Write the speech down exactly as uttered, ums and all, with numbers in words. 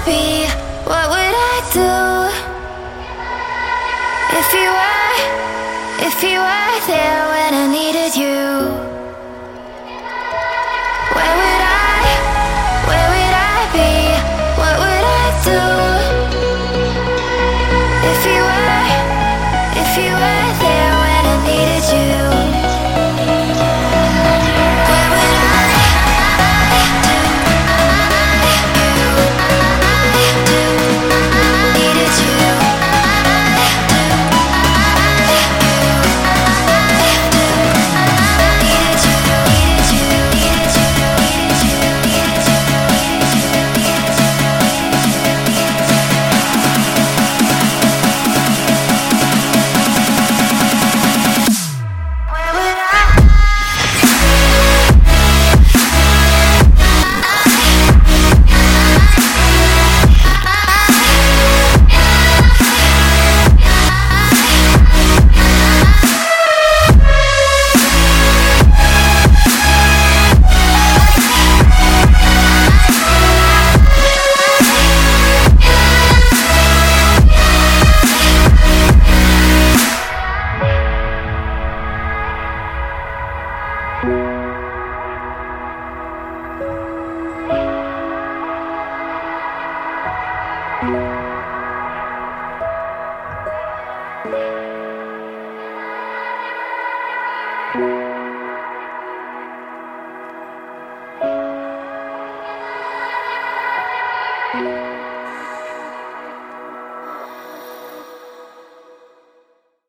be? What would I do if you were, if you were there when I needed you? Where would I, where would I be? What would I do if you were, if you were there when I needed you? Where would I do, do, needed you? Thank you.